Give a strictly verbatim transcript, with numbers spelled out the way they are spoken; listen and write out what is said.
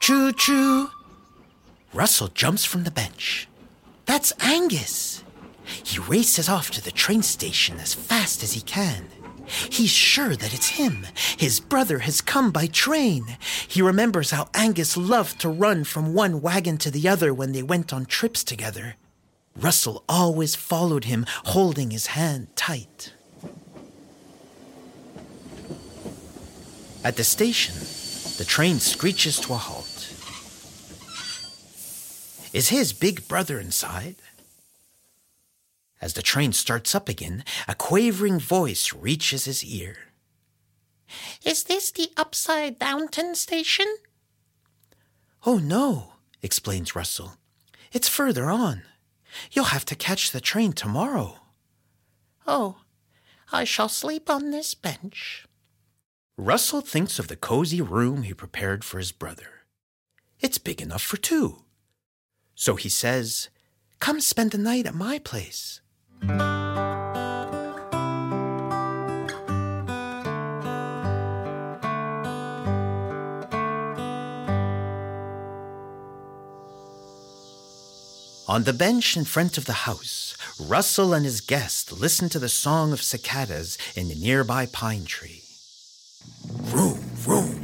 Choo-choo. Russell jumps from the bench. That's Angus. He races off to the train station as fast as he can. He's sure that it's him. His brother has come by train. He remembers how Angus loved to run from one wagon to the other when they went on trips together. Russell always followed him, holding his hand tight. At the station, the train screeches to a halt. Is his big brother inside? As the train starts up again, a quavering voice reaches his ear. Is this the Upside Downton station? Oh, no, explains Russell. It's further on. You'll have to catch the train tomorrow. Oh, I shall sleep on this bench. Russell thinks of the cozy room he prepared for his brother. It's big enough for two. So he says, "Come spend the night at my place." On the bench in front of the house, Russell and his guest listen to the song of cicadas in the nearby pine tree. Vroom, vroom.